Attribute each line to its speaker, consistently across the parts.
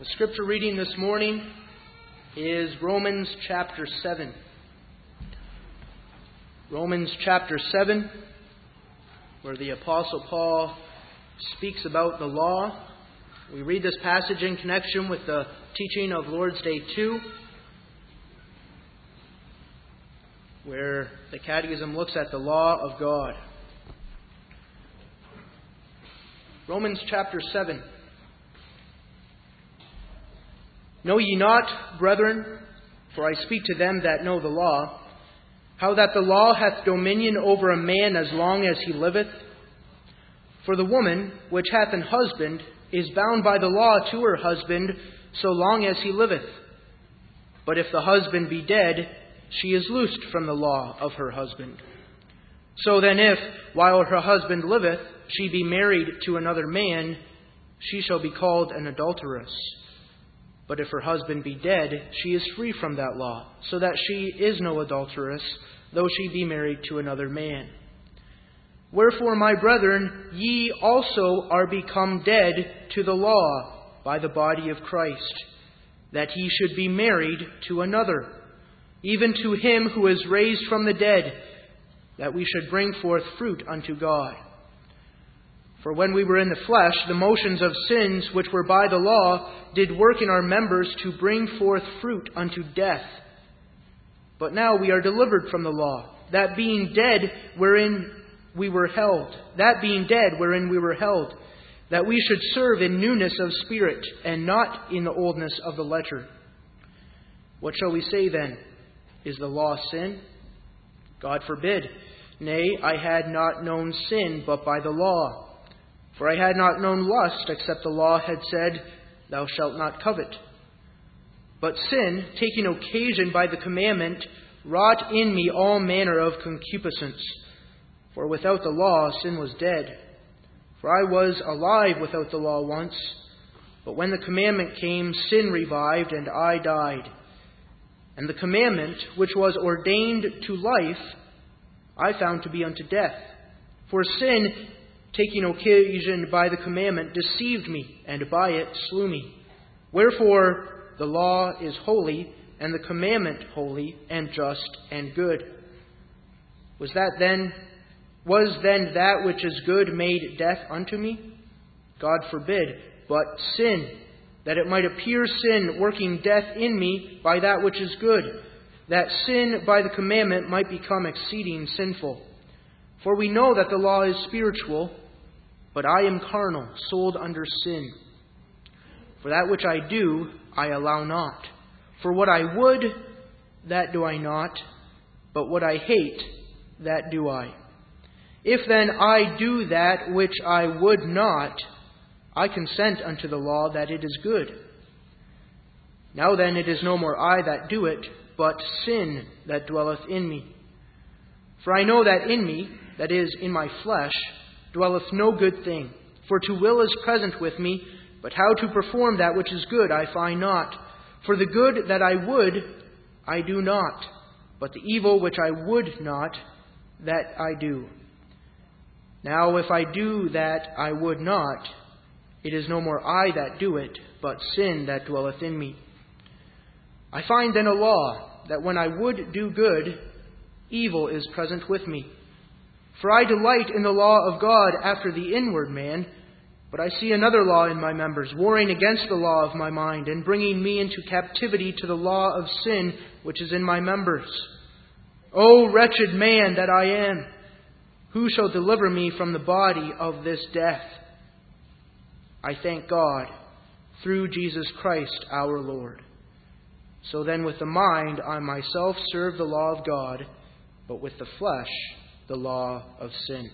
Speaker 1: The scripture reading this morning is Romans chapter 7. Romans chapter 7, where the Apostle Paul speaks about the law. We read this passage in connection with the teaching of Lord's Day 2, where the Catechism looks at the law of God. Romans chapter 7. Know ye not, brethren, for I speak to them that know the law, how that the law hath dominion over a man as long as he liveth? For the woman which hath an husband is bound by the law to her husband so long as he liveth. But if the husband be dead, she is loosed from the law of her husband. So then if, while her husband liveth, she be married to another man, she shall be called an adulteress. But if her husband be dead, she is free from that law, so that she is no adulteress, though she be married to another man. Wherefore, my brethren, ye also are become dead to the law by the body of Christ, that he should be married to another, even to him who is raised from the dead, that we should bring forth fruit unto God. For when we were in the flesh, the motions of sins which were by the law did work in our members to bring forth fruit unto death. But now we are delivered from the law, that being dead wherein we were held, that we should serve in newness of spirit, and not in the oldness of the letter. What shall we say then? Is the law sin? God forbid. Nay, I had not known sin but by the law. For I had not known lust, except the law had said, Thou shalt not covet. But sin, taking occasion by the commandment, wrought in me all manner of concupiscence. For without the law sin was dead. For I was alive without the law once, but when the commandment came, sin revived, and I died. And the commandment, which was ordained to life, I found to be unto death. For sin, taking occasion by the commandment, deceived me, and by it slew me. Wherefore the law is holy, and the commandment holy, and just, and good. Was then that which is good made death unto me? God forbid. But sin, that it might appear sin working death in me by that which is good, that sin by the commandment might become exceeding sinful. For we know that the law is spiritual, but I am carnal, sold under sin. For that which I do, I allow not. For what I would, that do I not, but what I hate, that do I. If then I do that which I would not, I consent unto the law that it is good. Now then it is no more I that do it, but sin that dwelleth in me. For I know that in me, that is, in my flesh, dwelleth no good thing. For to will is present with me, but how to perform that which is good I find not. For the good that I would, I do not, but the evil which I would not, that I do. Now if I do that I would not, it is no more I that do it, but sin that dwelleth in me. I find then a law, that when I would do good, evil is present with me. For I delight in the law of God after the inward man, but I see another law in my members, warring against the law of my mind, and bringing me into captivity to the law of sin which is in my members. O wretched man that I am! Who shall deliver me from the body of this death? I thank God, through Jesus Christ our Lord. So then with the mind I myself serve the law of God, but with the flesh the law of sin.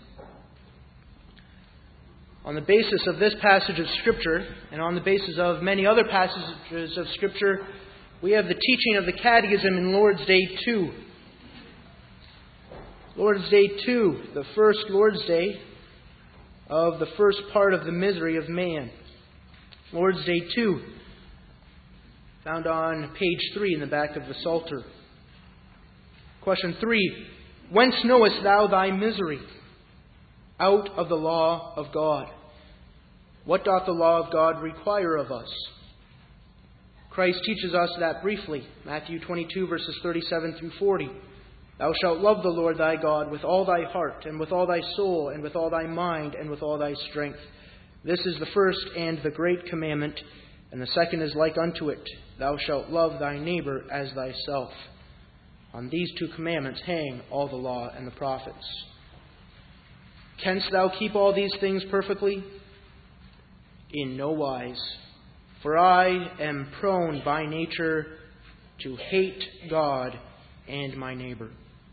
Speaker 1: On the basis of this passage of Scripture, and on the basis of many other passages of Scripture, we have the teaching of the Catechism in Lord's Day 2. Lord's Day 2, the first Lord's Day of the first part of the misery of man. Lord's Day 2, found on page 3 in the back of the Psalter. Question 3. Whence knowest thou thy misery? Out of the law of God. What doth the law of God require of us? Christ teaches us that briefly. Matthew 22, verses 37 through 40. Thou shalt love the Lord thy God with all thy heart, and with all thy soul, and with all thy mind, and with all thy strength. This is the first and the great commandment, and the second is like unto it. Thou shalt love thy neighbor as thyself. On these two commandments hang all the law and the prophets. Canst thou keep all these things perfectly? In no wise. For I am prone by nature to hate God and my neighbor.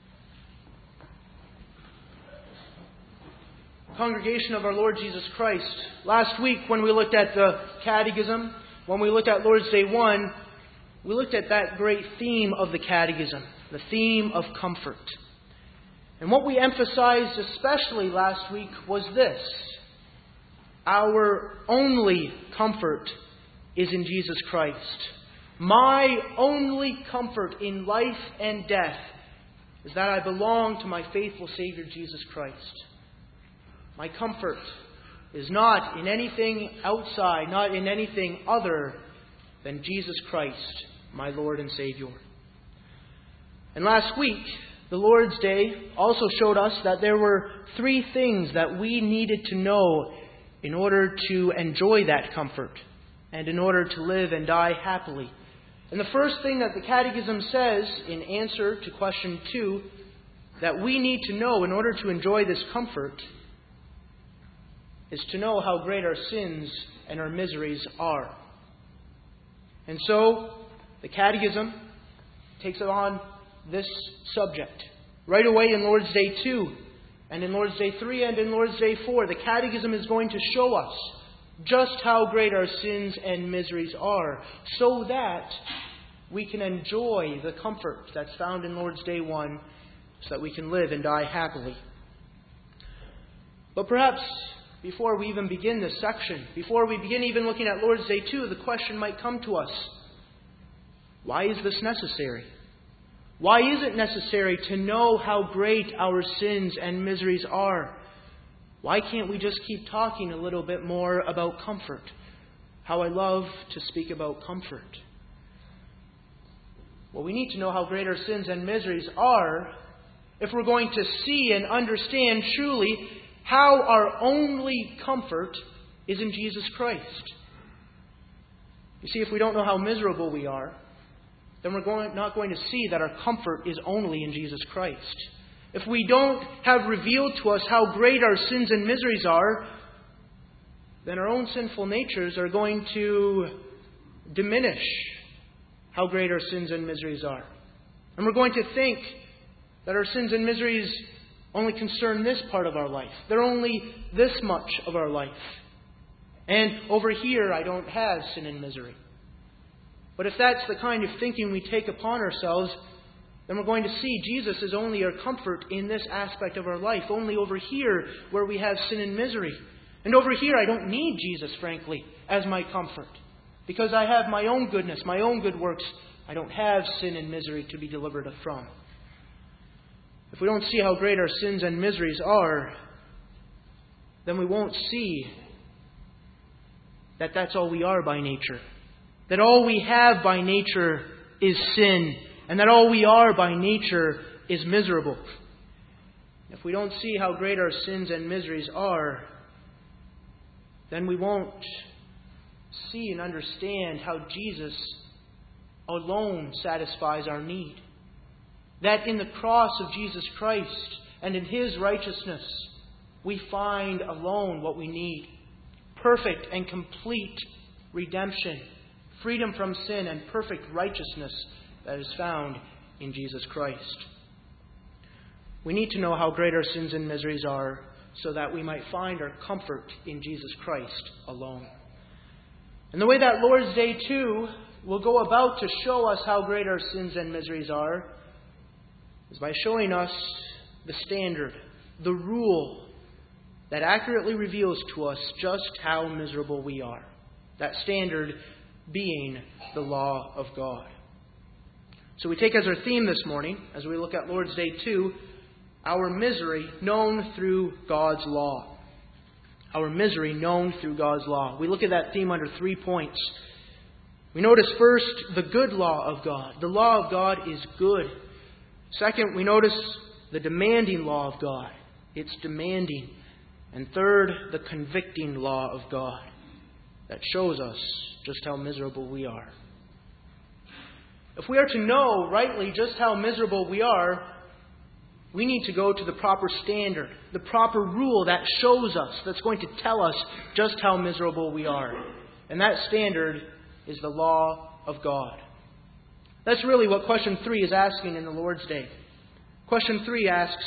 Speaker 1: Congregation of our Lord Jesus Christ, last week when we looked at the Catechism, when we looked at Lord's Day 1, we looked at that great theme of the Catechism, the theme of comfort. And what we emphasized especially last week was this: our only comfort is in Jesus Christ. My only comfort in life and death is that I belong to my faithful Savior Jesus Christ. My comfort is not in anything outside, not in anything other than Jesus Christ, my Lord and Savior. And last week, the Lord's Day also showed us that there were three things that we needed to know in order to enjoy that comfort and in order to live and die happily. And the first thing that the Catechism says in answer to question 2 that we need to know in order to enjoy this comfort is to know how great our sins and our miseries are. And so, the Catechism takes on this subject. Right away in Lord's Day 2, and in Lord's Day 3, and in Lord's Day 4, the Catechism is going to show us just how great our sins and miseries are, so that we can enjoy the comfort that's found in Lord's Day 1, so that we can live and die happily. But perhaps before we even begin this section, before we begin even looking at Lord's Day 2, the question might come to us: why is this necessary? Why is it necessary to know how great our sins and miseries are? Why can't we just keep talking a little bit more about comfort? How I love to speak about comfort. Well, we need to know how great our sins and miseries are if we're going to see and understand truly how our only comfort is in Jesus Christ. You see, if we don't know how miserable we are, then we're not going to see that our comfort is only in Jesus Christ. If we don't have revealed to us how great our sins and miseries are, then our own sinful natures are going to diminish how great our sins and miseries are. And we're going to think that our sins and miseries only concern this part of our life. They're only this much of our life. And over here, I don't have sin and misery. But if that's the kind of thinking we take upon ourselves, then we're going to see Jesus is only our comfort in this aspect of our life, only over here where we have sin and misery. And over here, I don't need Jesus, frankly, as my comfort. Because I have my own goodness, my own good works. I don't have sin and misery to be delivered from. If we don't see how great our sins and miseries are, then we won't see that that's all we are by nature. That all we have by nature is sin, and that all we are by nature is miserable. If we don't see how great our sins and miseries are, then we won't see and understand how Jesus alone satisfies our need. That in the cross of Jesus Christ and in His righteousness, we find alone what we need. Perfect and complete redemption, freedom from sin, and perfect righteousness that is found in Jesus Christ. We need to know how great our sins and miseries are so that we might find our comfort in Jesus Christ alone. And the way that Lord's Day 2 will go about to show us how great our sins and miseries are is by showing us the standard, the rule that accurately reveals to us just how miserable we are. That standard being the law of God. So we take as our theme this morning, as we look at Lord's Day 2, our misery known through God's law. Our misery known through God's law. We look at that theme under 3 points. We notice first the good law of God. The law of God is good. Second, we notice the demanding law of God. It's demanding. And third, the convicting law of God that shows us just how miserable we are. If we are to know rightly just how miserable we are, we need to go to the proper standard, the proper rule that shows us, that's going to tell us just how miserable we are. And that standard is the law of God. That's really what question 3 is asking in the Lord's Day. Question 3 asks,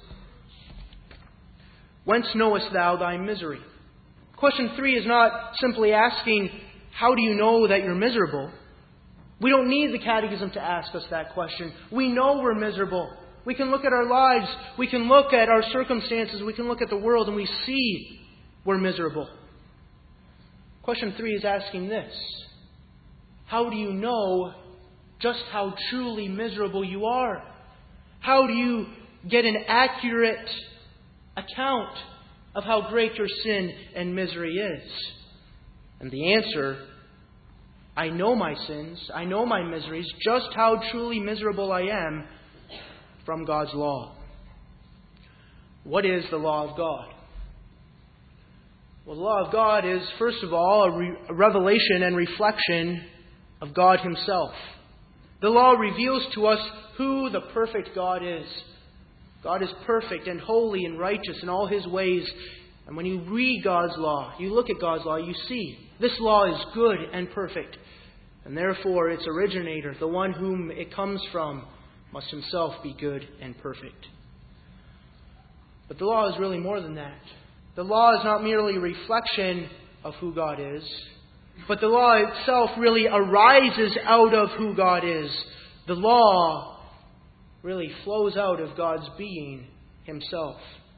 Speaker 1: "Whence knowest thou thy misery?" Question 3 is not simply asking, how do you know that you're miserable? We don't need the catechism to ask us that question. We know we're miserable. We can look at our lives, we can look at our circumstances, we can look at the world, and we see we're miserable. Question 3 is asking this: how do you know just how truly miserable you are? How do you get an accurate account of how great your sin and misery is? And the answer: I know my sins, I know my miseries, just how truly miserable I am, from God's law. What is the law of God? Well, the law of God is, first of all, a revelation and reflection of God Himself. The law reveals to us who the perfect God is. God is perfect and holy and righteous in all His ways. And when you read God's law, you look at God's law, you see this law is good and perfect. And therefore, its originator, the one whom it comes from, must himself be good and perfect. But the law is really more than that. The law is not merely a reflection of who God is, but the law itself really arises out of who God is. The law really flows out of God's being Himself.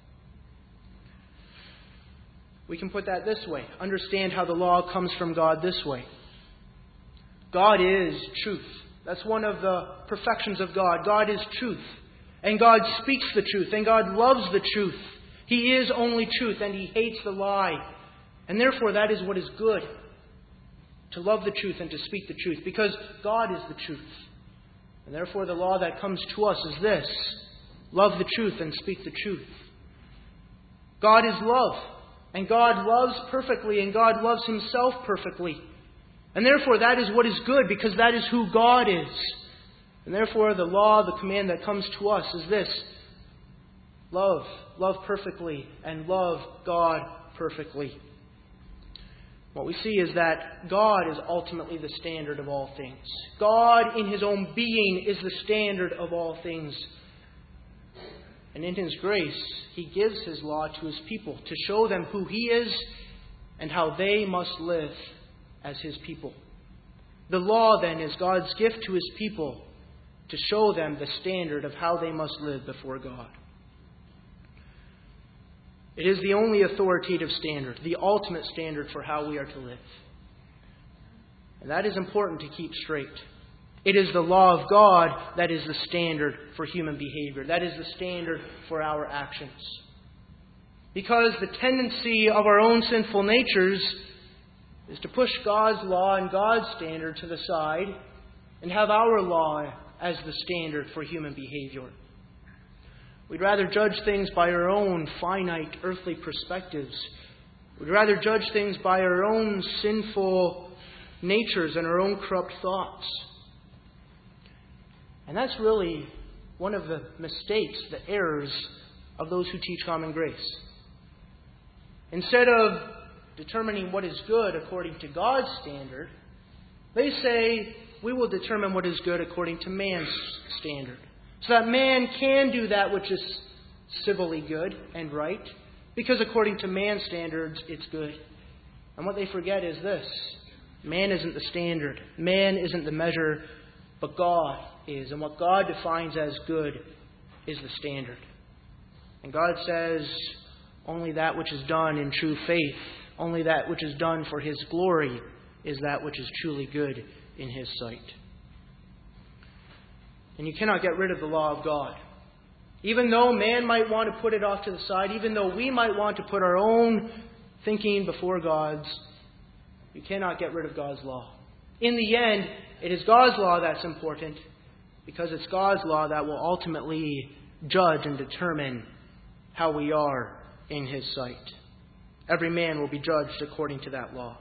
Speaker 1: We can put that this way. Understand how the law comes from God this way. God is truth. That's one of the perfections of God. God is truth. And God speaks the truth. And God loves the truth. He is only truth, and He hates the lie. And therefore, that is what is good. To love the truth and to speak the truth. Because God is the truth. And therefore, the law that comes to us is this: love the truth and speak the truth. God is love. And God loves perfectly. And God loves Himself perfectly. And therefore, that is what is good, because that is who God is. And therefore, the law, the command that comes to us is this: love. Love perfectly, and love God perfectly. What we see is that God is ultimately the standard of all things. God, in His own being, is the standard of all things. And in His grace, He gives His law to His people to show them who He is and how they must live as His people. The law, then, is God's gift to His people to show them the standard of how they must live before God. It is the only authoritative standard, the ultimate standard for how we are to live. And that is important to keep straight. It is the law of God that is the standard for human behavior. That is the standard for our actions. Because the tendency of our own sinful natures is to push God's law and God's standard to the side and have our law as the standard for human behavior. We'd rather judge things by our own finite earthly perspectives. We'd rather judge things by our own sinful natures and our own corrupt thoughts. And that's really one of the mistakes, the errors of those who teach common grace. Instead of determining what is good according to God's standard, they say we will determine what is good according to man's standard. So that man can do that which is civilly good and right, because according to man's standards, it's good. And what they forget is this: man isn't the standard, man isn't the measure, but God is. And what God defines as good is the standard. And God says only that which is done in true faith, only that which is done for His glory, is that which is truly good in His sight. And you cannot get rid of the law of God. Even though man might want to put it off to the side, even though we might want to put our own thinking before God's, you cannot get rid of God's law. In the end, it is God's law that's important, because it's God's law that will ultimately judge and determine how we are in His sight. Every man will be judged according to that law.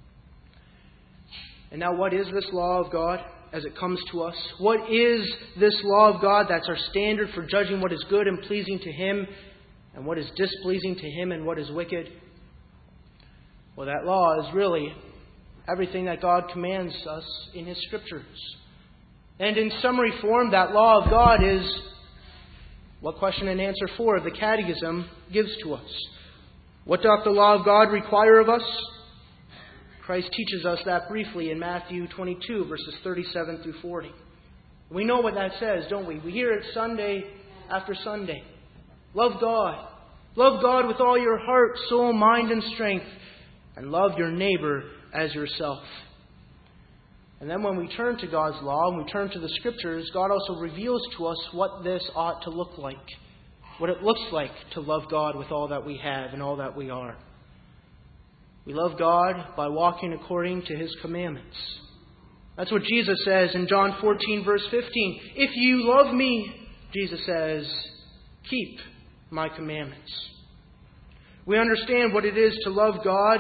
Speaker 1: And now, what is this law of God as it comes to us? What is this law of God that's our standard for judging what is good and pleasing to Him, and what is displeasing to Him and what is wicked? Well, that law is really everything that God commands us in His Scriptures. And in summary form, that law of God is what question and answer 4 of the Catechism gives to us. What doth the law of God require of us? Christ teaches us that briefly in Matthew 22, verses 37 through 40. We know what that says, don't we? We hear it Sunday after Sunday. Love God. Love God with all your heart, soul, mind, and strength. And love your neighbor as yourself. And then when we turn to God's law and we turn to the Scriptures, God also reveals to us what this ought to look like. What it looks like to love God with all that we have and all that we are. We love God by walking according to His commandments. That's what Jesus says in John 14, verse 15. If you love me, Jesus says, keep my commandments. We understand what it is to love God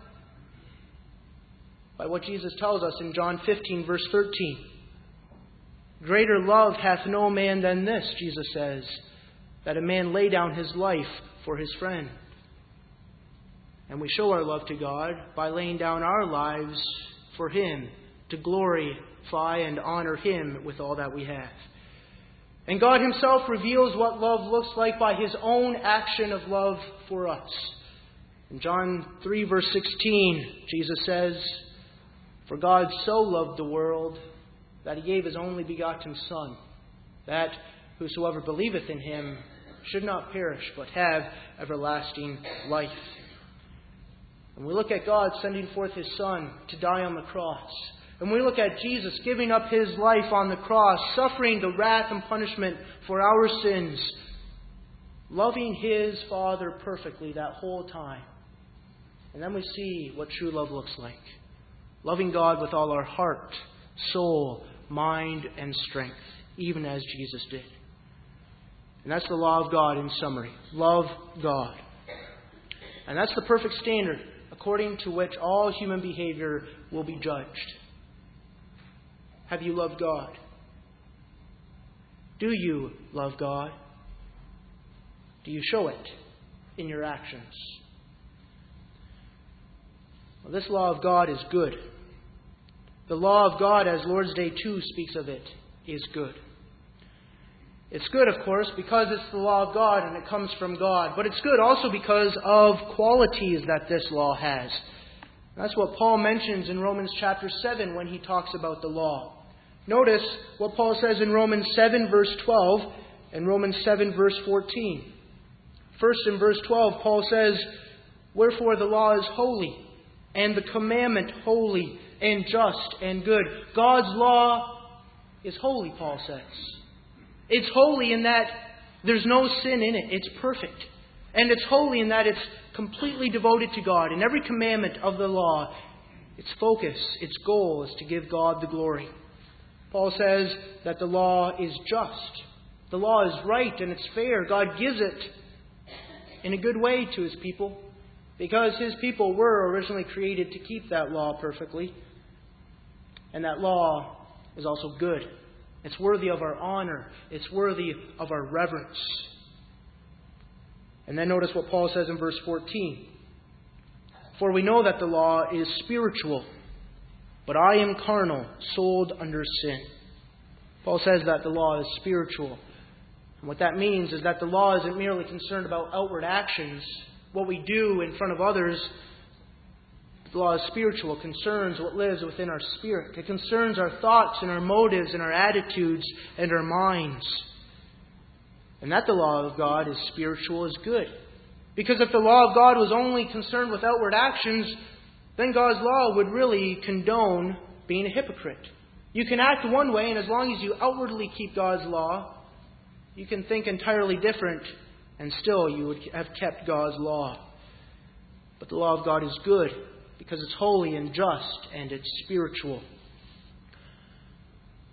Speaker 1: by what Jesus tells us in John 15, verse 13. Greater love hath no man than this, Jesus says, that a man lay down his life for his friend. And we show our love to God by laying down our lives for Him, to glorify and honor Him with all that we have. And God Himself reveals what love looks like by His own action of love for us. In John 3, verse 16, Jesus says, for God so loved the world that He gave His only begotten Son, that whosoever believeth in Him should not perish, but have everlasting life. And we look at God sending forth His Son to die on the cross. And we look at Jesus giving up His life on the cross, suffering the wrath and punishment for our sins, loving His Father perfectly that whole time. And then we see what true love looks like. Loving God with all our heart, soul, mind, and strength, even as Jesus did. And that's the law of God in summary. Love God. And that's the perfect standard according to which all human behavior will be judged. Have you loved God? Do you love God? Do you show it in your actions? Well, this law of God is good. The law of God, as Lord's Day 2 speaks of it, is good. It's good, of course, because it's the law of God and it comes from God. But it's good also because of qualities that this law has. That's what Paul mentions in Romans chapter 7 when he talks about the law. Notice what Paul says in Romans 7 verse 12 and Romans 7 verse 14. First in verse 12, Paul says, wherefore the law is holy, and the commandment holy and just and good. God's law is holy, Paul says. It's holy in that there's no sin in it. It's perfect. And it's holy in that it's completely devoted to God. And every commandment of the law, its focus, its goal is to give God the glory. Paul says that the law is just. The law is right and it's fair. God gives it in a good way to His people, because His people were originally created to keep that law perfectly. And that law is also good. It's worthy of our honor. It's worthy of our reverence. And then notice what Paul says in verse 14. For we know that the law is spiritual, but I am carnal, sold under sin. Paul says that the law is spiritual. And what that means is that the law isn't merely concerned about outward actions, what we do in front of others. The law is spiritual. It concerns what lives within our spirit. It concerns our thoughts and our motives and our attitudes and our minds. And that the law of God is spiritual is good. Because if the law of God was only concerned with outward actions, then God's law would really condone being a hypocrite. You can act one way, and as long as you outwardly keep God's law, you can think entirely different, and still you would have kept God's law. But the law of God is good, because it's holy and just and it's spiritual.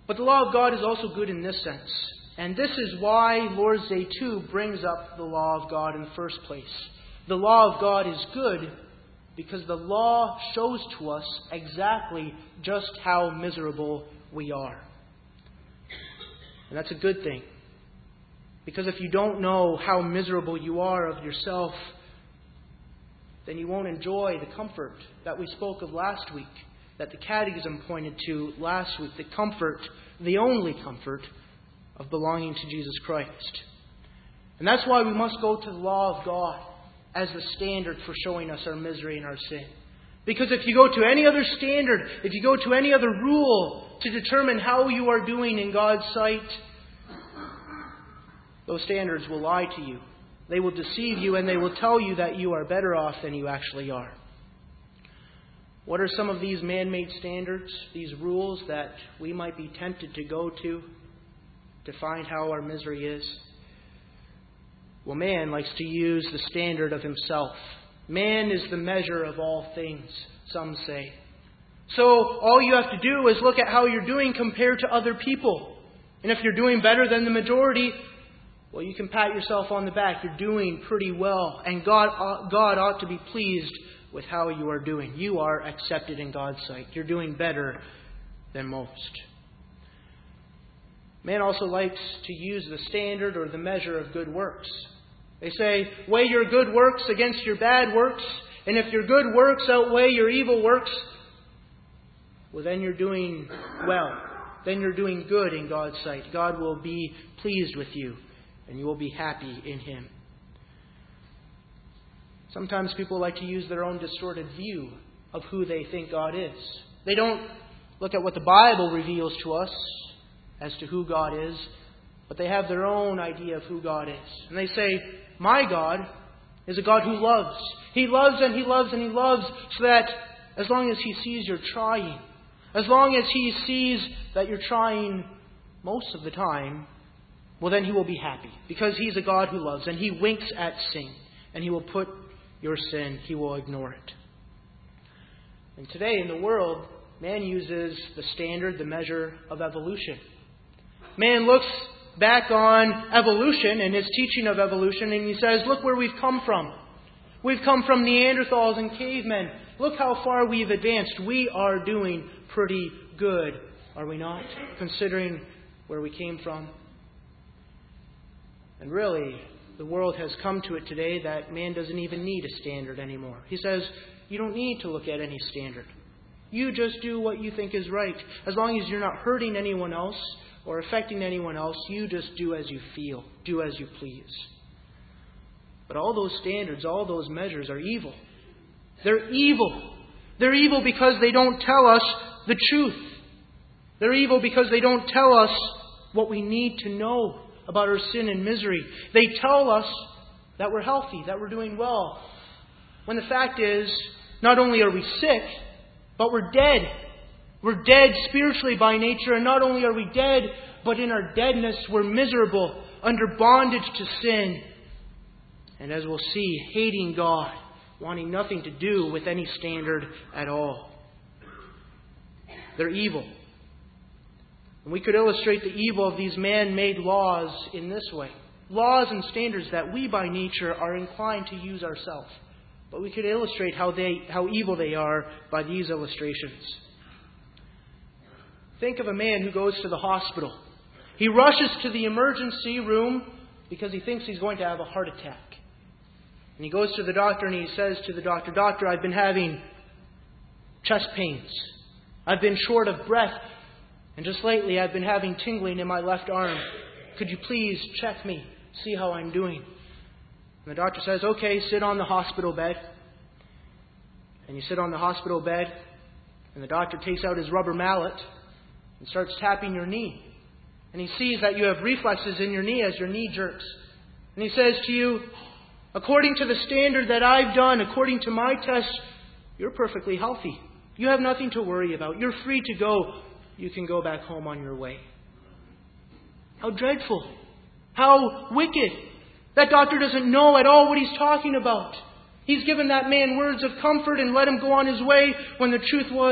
Speaker 1: But the law of God is also good in this sense. And this is why Lord's Day 2 brings up the law of God in the first place. The law of God is good because the law shows to us exactly just how miserable we are. And that's a good thing. Because if you don't know how miserable you are of yourself, then you won't enjoy the comfort that we spoke of last week, that the Catechism pointed to last week, the comfort, the only comfort of belonging to Jesus Christ. And that's why we must go to the law of God as the standard for showing us our misery and our sin. Because if you go to any other standard, if you go to any other rule to determine how you are doing in God's sight, those standards will lie to you. They will deceive you and they will tell you that you are better off than you actually are. What are some of these man-made standards, these rules that we might be tempted to go to find how our misery is? Well, man likes to use the standard of himself. Man is the measure of all things, some say. So all you have to do is look at how you're doing compared to other people. And if you're doing better than the majority, well, you can pat yourself on the back. You're doing pretty well. And God ought to be pleased with how you are doing. You are accepted in God's sight. You're doing better than most. Man also likes to use the standard or the measure of good works. They say, weigh your good works against your bad works, and if your good works outweigh your evil works, well, then you're doing well. Then you're doing good in God's sight. God will be pleased with you, and you will be happy in Him. Sometimes people like to use their own distorted view of who they think God is. They don't look at what the Bible reveals to us as to who God is, but they have their own idea of who God is. And they say, my God is a God who loves. He loves and He loves and He loves, so that as long as He sees you're trying, as long as He sees that you're trying most of the time, well, then He will be happy. Because He's a God who loves, and He winks at sin, and He will put your sin, He will ignore it. And today in the world, man uses the standard, the measure of evolution. Man looks back on evolution and his teaching of evolution, and he says, look where we've come from. We've come from Neanderthals and cavemen. Look how far we've advanced. We are doing pretty good, are we not? Considering where we came from. And really, the world has come to it today that man doesn't even need a standard anymore. He says, you don't need to look at any standard. You just do what you think is right. As long as you're not hurting anyone else or affecting anyone else, you just do as you feel. Do as you please. But all those standards, all those measures are evil. They're evil. They're evil because they don't tell us the truth. They're evil because they don't tell us what we need to know about our sin and misery. They tell us that we're healthy, that we're doing well. When the fact is, not only are we sick, but we're dead. We're dead spiritually by nature, and not only are we dead, but in our deadness we're miserable, under bondage to sin. And as we'll see, hating God, wanting nothing to do with any standard at all. They're evil. And we could illustrate the evil of these man-made laws in this way. Laws and standards that we by nature are inclined to use ourselves. But we could illustrate how evil they are by these illustrations. Think of a man who goes to the hospital. He rushes to the emergency room because he thinks he's going to have a heart attack. And he goes to the doctor and he says to the doctor, Doctor, I've been having chest pains. I've been short of breath. And just lately I've been having tingling in my left arm. Could you please check me, see how I'm doing? And the doctor says, okay, sit on the hospital bed. And you sit on the hospital bed, and the doctor takes out his rubber mallet and starts tapping your knee. And he sees that you have reflexes in your knee as your knee jerks. And he says to you, according to the standard that I've done, according to my tests, you're perfectly healthy. You have nothing to worry about. You're free to go. You can go back home on your way. How dreadful. How wicked. That doctor doesn't know at all what he's talking about. He's given that man words of comfort and let him go on his way when the truth was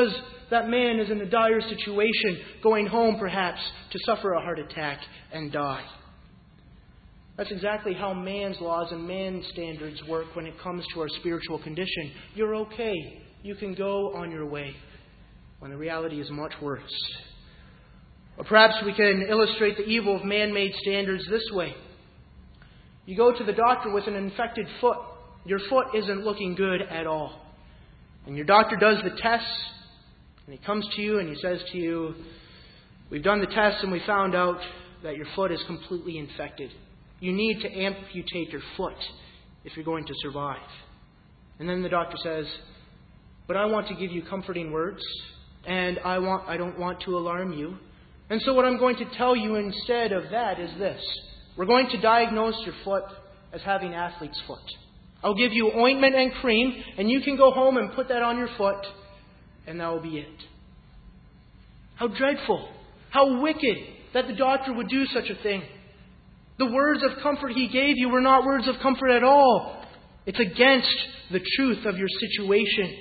Speaker 1: that man is in a dire situation, going home perhaps to suffer a heart attack and die. That's exactly how man's laws and man's standards work when it comes to our spiritual condition. You're okay. You can go on your way, when the reality is much worse. Or perhaps we can illustrate the evil of man-made standards this way. You go to the doctor with an infected foot. Your foot isn't looking good at all. And your doctor does the tests, and he comes to you and he says to you, "We've done the tests and we found out that your foot is completely infected. You need to amputate your foot if you're going to survive." And then the doctor says, "But I want to give you comforting words, and I don't want to alarm you. And so what I'm going to tell you instead of that is this. We're going to diagnose your foot as having athlete's foot. I'll give you ointment and cream, and you can go home and put that on your foot, and that will be it." How dreadful, how wicked that the doctor would do such a thing. The words of comfort he gave you were not words of comfort at all. It's against the truth of your situation.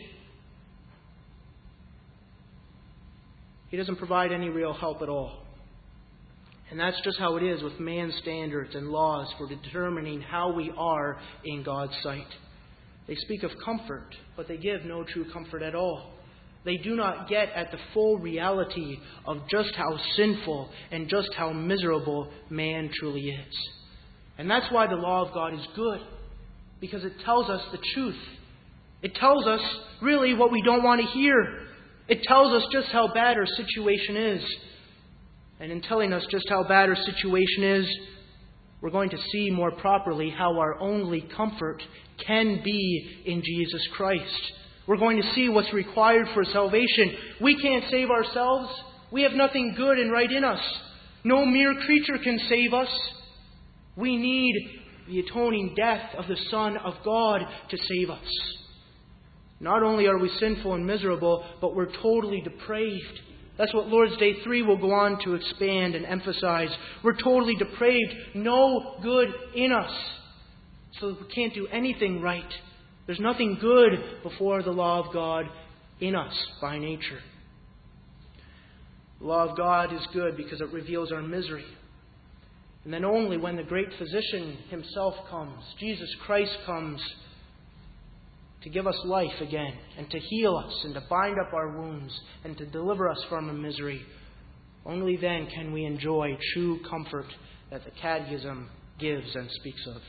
Speaker 1: He doesn't provide any real help at all. And that's just how it is with man's standards and laws for determining how we are in God's sight. They speak of comfort, but they give no true comfort at all. They do not get at the full reality of just how sinful and just how miserable man truly is. And that's why the law of God is good, because it tells us the truth. It tells us really what we don't want to hear. It tells us just how bad our situation is. And in telling us just how bad our situation is, we're going to see more properly how our only comfort can be in Jesus Christ. We're going to see what's required for salvation. We can't save ourselves. We have nothing good and right in us. No mere creature can save us. We need the atoning death of the Son of God to save us. Not only are we sinful and miserable, but we're totally depraved. That's what Lord's Day 3 will go on to expand and emphasize. We're totally depraved. No good in us. So we can't do anything right. There's nothing good before the law of God in us by nature. The law of God is good because it reveals our misery. And then only when the great physician himself comes, Jesus Christ comes, to give us life again, and to heal us, and to bind up our wounds, and to deliver us from a misery. Only then can we enjoy true comfort that the Catechism gives and speaks of.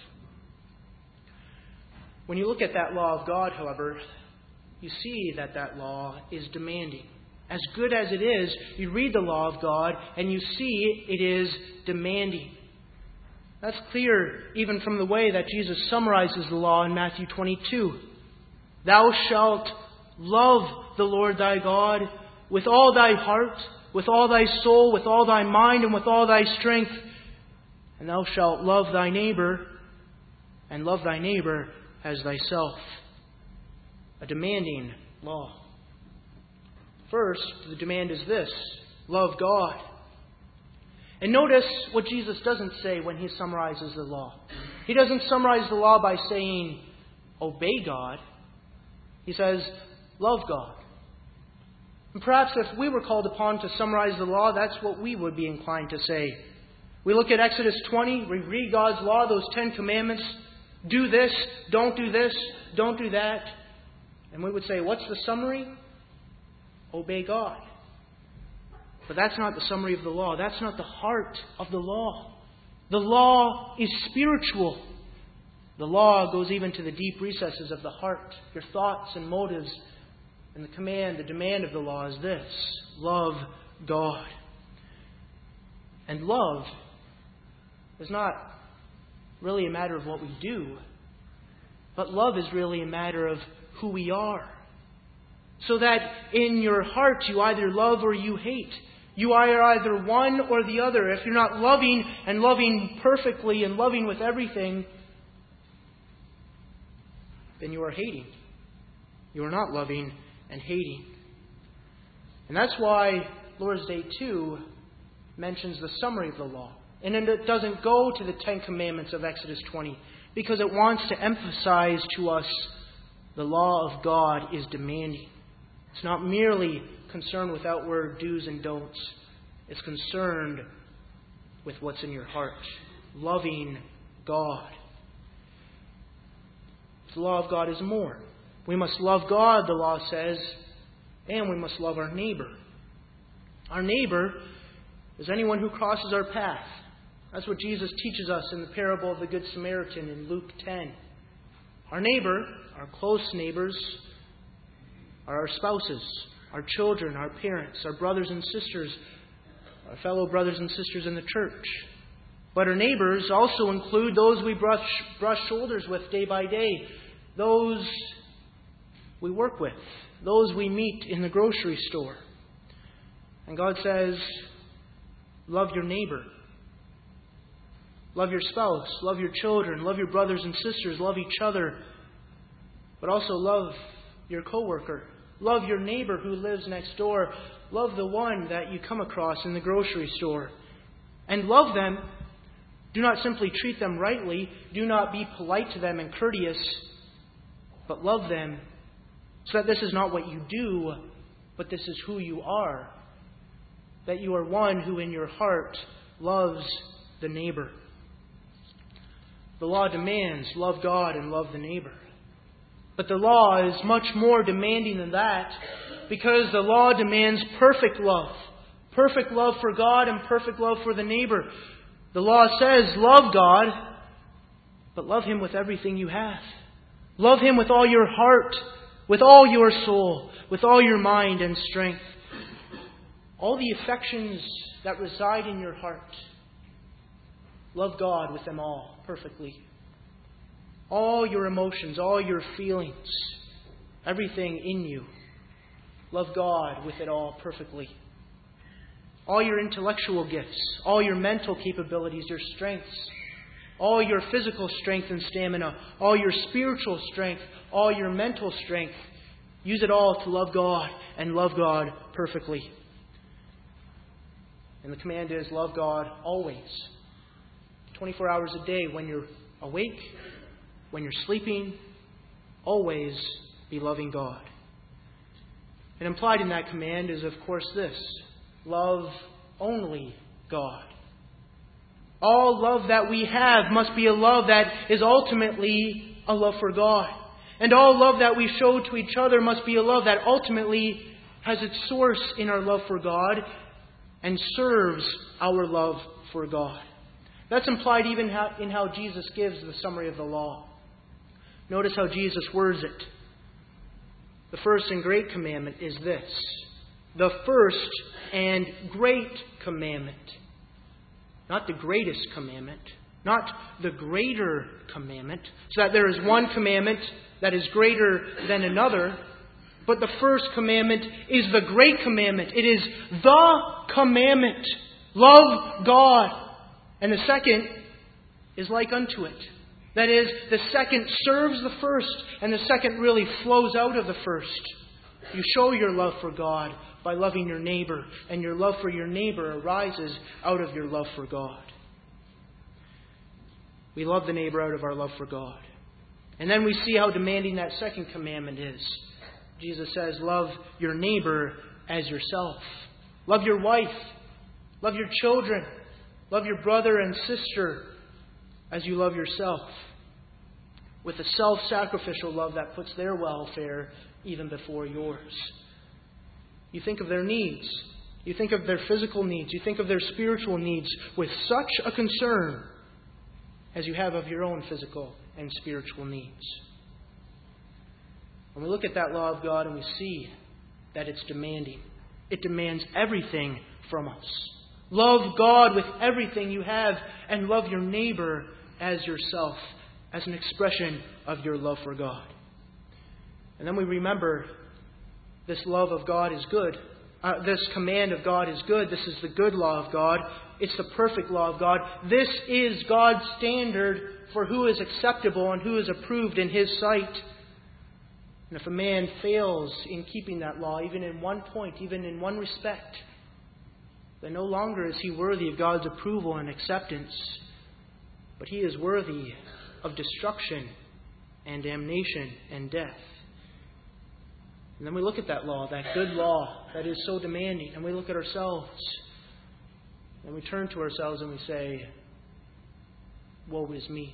Speaker 1: When you look at that law of God, however, you see that that law is demanding. As good as it is, you read the law of God, and you see it is demanding. That's clear even from the way that Jesus summarizes the law in Matthew 22. "Thou shalt love the Lord thy God with all thy heart, with all thy soul, with all thy mind, and with all thy strength. And thou shalt love thy neighbor, and love thy neighbor as thyself." A demanding law. First, the demand is this: love God. And notice what Jesus doesn't say when he summarizes the law. He doesn't summarize the law by saying, obey God. He says, love God. And perhaps if we were called upon to summarize the law, that's what we would be inclined to say. We look at Exodus 20, we read God's law, those 10 commandments. Do this, don't do this, don't do that. And we would say, what's the summary? Obey God. But that's not the summary of the law. That's not the heart of the law. The law is spiritual. The law goes even to the deep recesses of the heart, your thoughts and motives. And the demand of the law is this: love God. And love is not really a matter of what we do, but love is really a matter of who we are. So that in your heart you either love or you hate. You are either one or the other. If you're not loving and loving perfectly and loving with everything, then you are hating. You are not loving and hating. And that's why Lord's Day 2 mentions the summary of the law. And then it doesn't go to the 10 Commandments of Exodus 20, because it wants to emphasize to us the law of God is demanding. It's not merely concerned with outward do's and don'ts. It's concerned with what's in your heart. Loving God. The law of God is more. We must love God, the law says, and we must love our neighbor. Our neighbor is anyone who crosses our path. That's what Jesus teaches us in the parable of the Good Samaritan in Luke 10. Our neighbor, our close neighbors, are our spouses, our children, our parents, our brothers and sisters, our fellow brothers and sisters in the church. But our neighbors also include those we brush shoulders with day by day, those we work with, those we meet in the grocery store. And God says, love your neighbor. Love your spouse, love your children, love your brothers and sisters, love each other. But also love your coworker. Love your neighbor who lives next door. Love the one that you come across in the grocery store. And love them. Do not simply treat them rightly. Do not be polite to them and courteous. But love them so that this is not what you do, but this is who you are. That you are one who in your heart loves the neighbor. The law demands love God and love the neighbor. But the law is much more demanding than that, because the law demands perfect love. Perfect love for God and perfect love for the neighbor. The law says, love God, but love Him with everything you have. Love Him with all your heart, with all your soul, with all your mind and strength. All the affections that reside in your heart. Love God with them all perfectly. All your emotions, all your feelings, everything in you. Love God with it all perfectly. All your intellectual gifts, all your mental capabilities, your strengths, all your physical strength and stamina, all your spiritual strength, all your mental strength. Use it all to love God and love God perfectly. And the command is love God always. 24 hours a day, when you're awake, when you're sleeping, always be loving God. And implied in that command is, of course, this: love only God. All love that we have must be a love that is ultimately a love for God. And all love that we show to each other must be a love that ultimately has its source in our love for God and serves our love for God. That's implied even in how Jesus gives the summary of the law. Notice how Jesus words it. The first and great commandment is this: the first and great commandment. Not the greatest commandment. Not the greater commandment. So that there is one commandment that is greater than another. But the first commandment is the great commandment. It is the commandment. Love God. And the second is like unto it. That is, the second serves the first, and the second really flows out of the first. You show your love for God by loving your neighbor, and your love for your neighbor arises out of your love for God. We love the neighbor out of our love for God. And then we see how demanding that second commandment is. Jesus says, love your neighbor as yourself. Love your wife. Love your children. Love your brother and sister as you love yourself. With a self-sacrificial love that puts their welfare even before yours. You think of their needs. You think of their physical needs. You think of their spiritual needs with such a concern as you have of your own physical and spiritual needs. When we look at that law of God and we see that it's demanding, it demands everything from us. Love God with everything you have, and love your neighbor as yourself, as an expression of your love for God. And then we remember this love of God is good. This command of God is good. This is the good law of God. It's the perfect law of God. This is God's standard for who is acceptable and who is approved in His sight. And if a man fails in keeping that law, even in one point, even in one respect, then no longer is he worthy of God's approval and acceptance, but he is worthy of destruction and damnation and death. And then we look at that law, that good law that is so demanding, and we look at ourselves. And we turn to ourselves and we say, woe is me.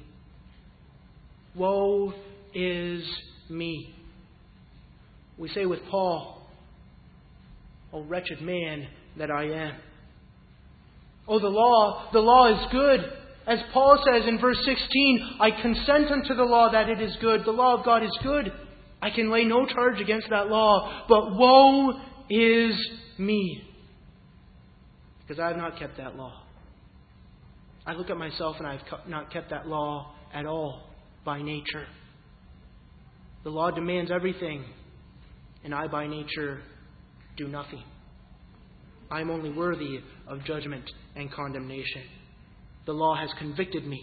Speaker 1: Woe is me. We say with Paul, O wretched man that I am. Oh, the law is good. As Paul says in verse 16, I consent unto the law that it is good. The law of God is good. I can lay no charge against that law. But woe is me, because I have not kept that law. I look at myself and I have not kept that law at all by nature. The law demands everything, and I by nature do nothing. I am only worthy of judgment and condemnation. The law has convicted me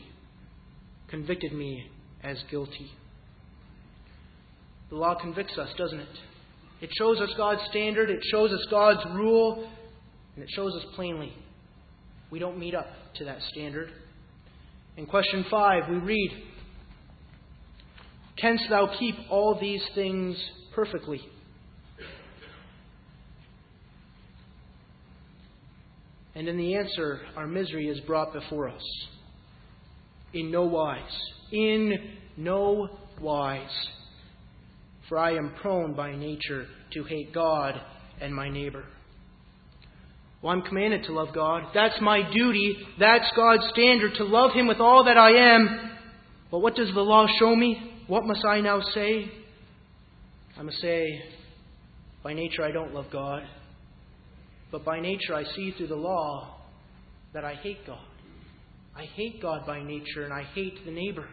Speaker 1: as guilty. The law convicts us, doesn't it? It shows us God's standard, it shows us God's rule, and it shows us plainly we don't meet up to that standard. In question 5, we read, Canst thou keep all these things perfectly? And in the answer, our misery is brought before us. In no wise. In no wise. For I am prone by nature to hate God and my neighbor. Well, I'm commanded to love God. That's my duty. That's God's standard, to love Him with all that I am. But what does the law show me? What must I now say? I must say, by nature I don't love God. But by nature I see through the law that I hate God. I hate God by nature, and I hate the neighbor.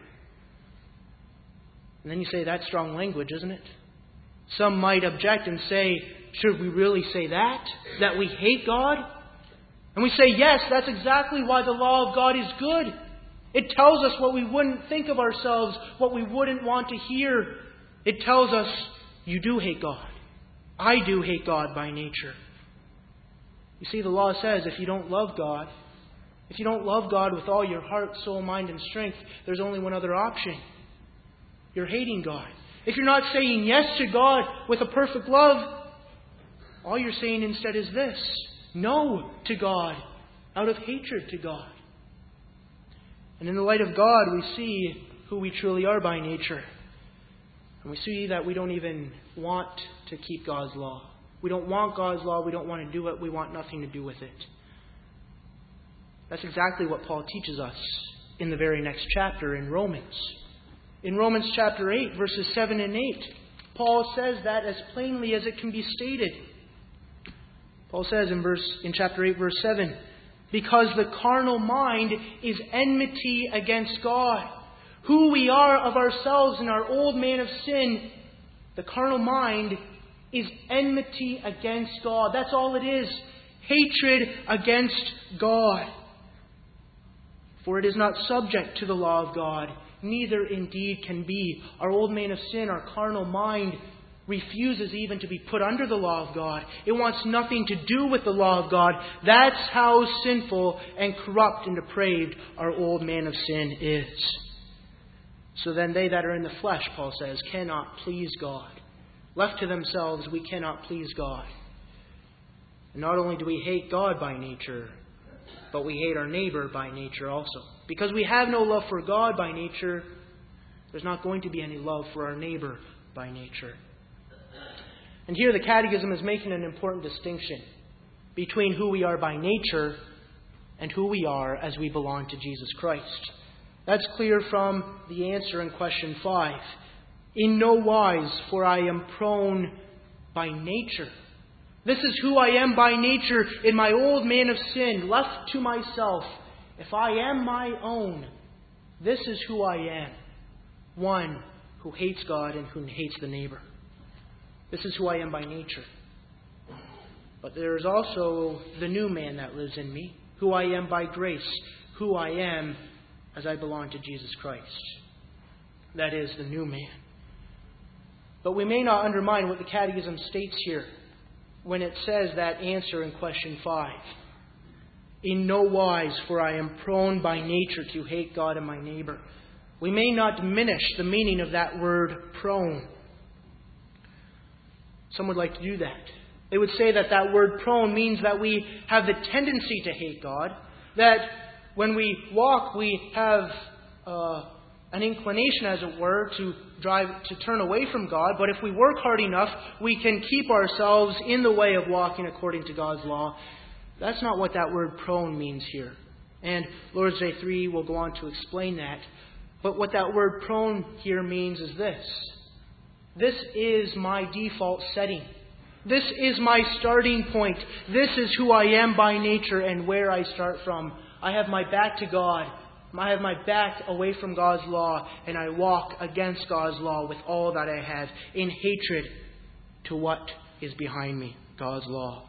Speaker 1: And then you say, that's strong language, isn't it? Some might object and say, should we really say that? That we hate God? And we say, yes, that's exactly why the law of God is good. It tells us what we wouldn't think of ourselves, what we wouldn't want to hear. It tells us, you do hate God. I do hate God by nature. You see, the law says if you don't love God, if you don't love God with all your heart, soul, mind, and strength, there's only one other option. You're hating God. If you're not saying yes to God with a perfect love, all you're saying instead is this: no to God, out of hatred to God. And in the light of God, we see who we truly are by nature. And we see that we don't even want to keep God's law. We don't want God's law. We don't want to do it. We want nothing to do with it. That's exactly what Paul teaches us in the very next chapter in Romans. In Romans chapter 8, verses 7 and 8, Paul says that as plainly as it can be stated. Paul says in chapter 8, verse 7, because the carnal mind is enmity against God. Who we are of ourselves in our old man of sin, the carnal mind is enmity against God. That's all it is. Hatred against God. For it is not subject to the law of God, neither indeed can be. Our old man of sin, our carnal mind, refuses even to be put under the law of God. It wants nothing to do with the law of God. That's how sinful and corrupt and depraved our old man of sin is. So then they that are in the flesh, Paul says, cannot please God. Left to themselves, we cannot please God. And not only do we hate God by nature, but we hate our neighbor by nature also. Because we have no love for God by nature, there's not going to be any love for our neighbor by nature. And here the Catechism is making an important distinction between who we are by nature and who we are as we belong to Jesus Christ. That's clear from the answer in question 5. In no wise, for I am prone by nature. This is who I am by nature in my old man of sin, left to myself. If I am my own, this is who I am. One who hates God and who hates the neighbor. This is who I am by nature. But there is also the new man that lives in me, who I am by grace, who I am as I belong to Jesus Christ. That is the new man. But we may not undermine what the Catechism states here when it says that answer in question 5. In no wise, for I am prone by nature to hate God and my neighbor. We may not diminish the meaning of that word prone. Some would like to do that. They would say that that word prone means that we have the tendency to hate God, that when we walk we have an inclination, as it were, to turn away from God, but if we work hard enough, we can keep ourselves in the way of walking according to God's law. That's not what that word prone means here. And Lord's Day 3 will go on to explain that. But what that word prone here means is this. This is my default setting. This is my starting point. This is who I am by nature and where I start from. I have my back to God. I have my back away from God's law, and I walk against God's law with all that I have, in hatred to what is behind me, God's law.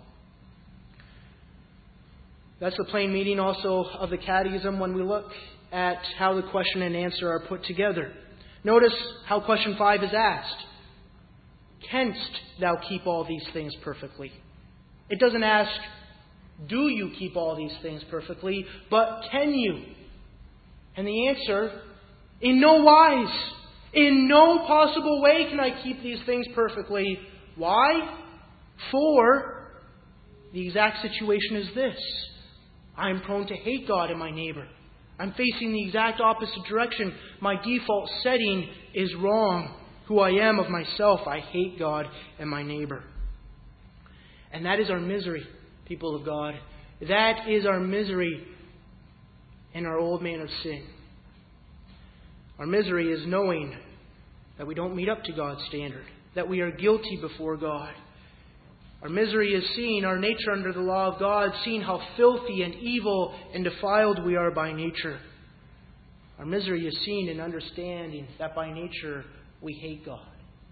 Speaker 1: That's the plain meaning also of the Catechism when we look at how the question and answer are put together. Notice how question 5 is asked. Canst thou keep all these things perfectly? It doesn't ask, do you keep all these things perfectly, but can you? And the answer, in no wise. In no possible way can I keep these things perfectly. Why? For the exact situation is this. I am prone to hate God and my neighbor. I'm facing the exact opposite direction. My default setting is wrong. Who I am of myself, I hate God and my neighbor. And that is our misery, people of God. That is our misery in our old man of sin. Our misery is knowing that we don't meet up to God's standard, that we are guilty before God. Our misery is seeing our nature under the law of God, seeing how filthy and evil and defiled we are by nature. Our misery is seeing and understanding that by nature we hate God.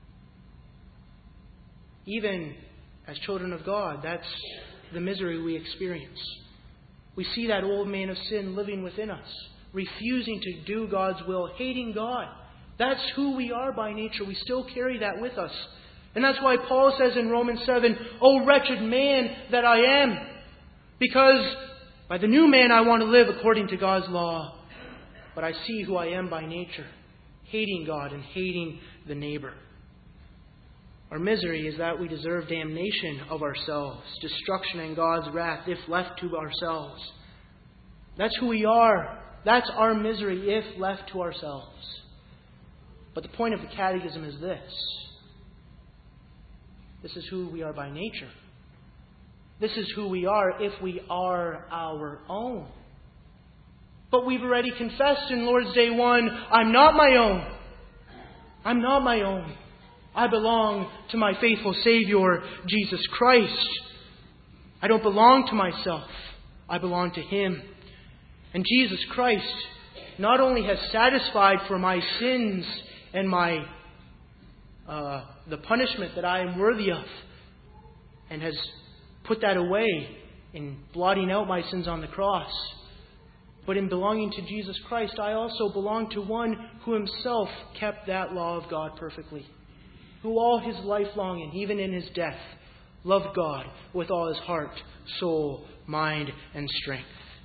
Speaker 1: Even as children of God, that's the misery we experience. We see that old man of sin living within us, refusing to do God's will, hating God. That's who we are by nature. We still carry that with us. And that's why Paul says in Romans 7, "O wretched man that I am, because by the new man I want to live according to God's law. But I see who I am by nature, hating God and hating the neighbor." Our misery is that we deserve damnation of ourselves, destruction and God's wrath if left to ourselves. That's who we are. That's our misery if left to ourselves. But the point of the Catechism is this. This is who we are by nature. This is who we are if we are our own. But we've already confessed in Lord's Day 1, I'm not my own. I'm not my own. I belong to my faithful Savior, Jesus Christ. I don't belong to myself. I belong to Him. And Jesus Christ not only has satisfied for my sins and my the punishment that I am worthy of, and has put that away in blotting out my sins on the cross, but in belonging to Jesus Christ, I also belong to one who Himself kept that law of God perfectly, who all His life long and even in His death loved God with all His heart, soul, mind, and strength.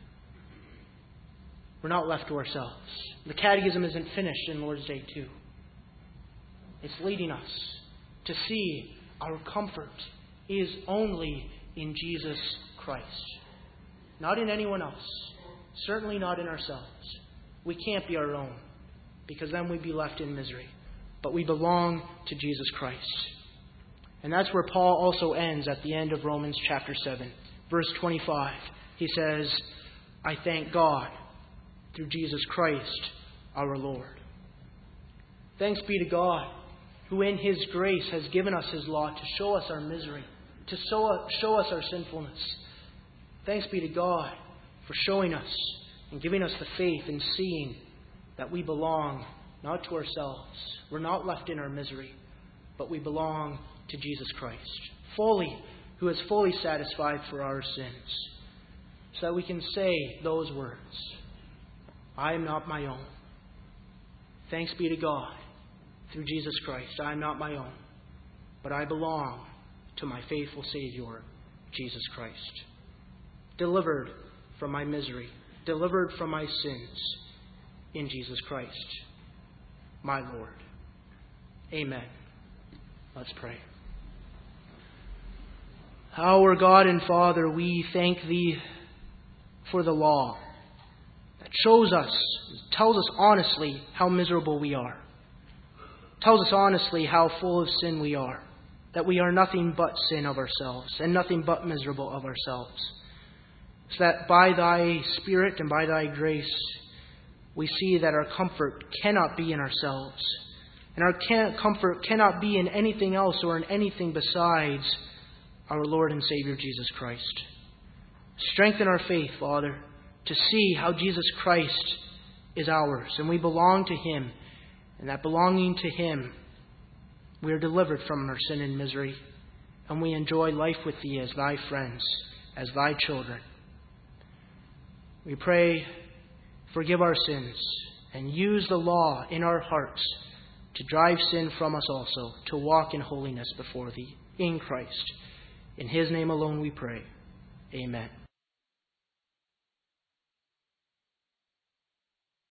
Speaker 1: We're not left to ourselves. The Catechism isn't finished in Lord's Day 2. It's leading us to see our comfort is only in Jesus Christ. Not in anyone else. Certainly not in ourselves. We can't be our own, because then we'd be left in misery. But we belong to Jesus Christ. And that's where Paul also ends at the end of Romans chapter 7. Verse 25. He says, I thank God through Jesus Christ our Lord. Thanks be to God, who in His grace has given us His law to show us our misery, to show us our sinfulness. Thanks be to God for showing us and giving us the faith in seeing that we belong not to ourselves. We're not left in our misery, but we belong to Jesus Christ, who is fully satisfied for our sins, so that we can say those words, I am not my own. Thanks be to God through Jesus Christ. I am not my own, but I belong to my faithful Savior, Jesus Christ. Delivered from my misery, delivered from my sins in Jesus Christ, my Lord. Amen. Let's pray. Our God and Father, we thank Thee for the law that shows us, tells us honestly how miserable we are. Tells us honestly how full of sin we are. That we are nothing but sin of ourselves and nothing but miserable of ourselves. So that by Thy Spirit and by Thy grace, we see that our comfort cannot be in ourselves. And our comfort cannot be in anything else or in anything besides our Lord and Savior Jesus Christ. Strengthen our faith, Father, to see how Jesus Christ is ours and we belong to Him. And that belonging to Him, we are delivered from our sin and misery. And we enjoy life with Thee as Thy friends, as Thy children. We pray, forgive our sins and use the law in our hearts to drive sin from us also, to walk in holiness before Thee in Christ. In His name alone we pray. Amen.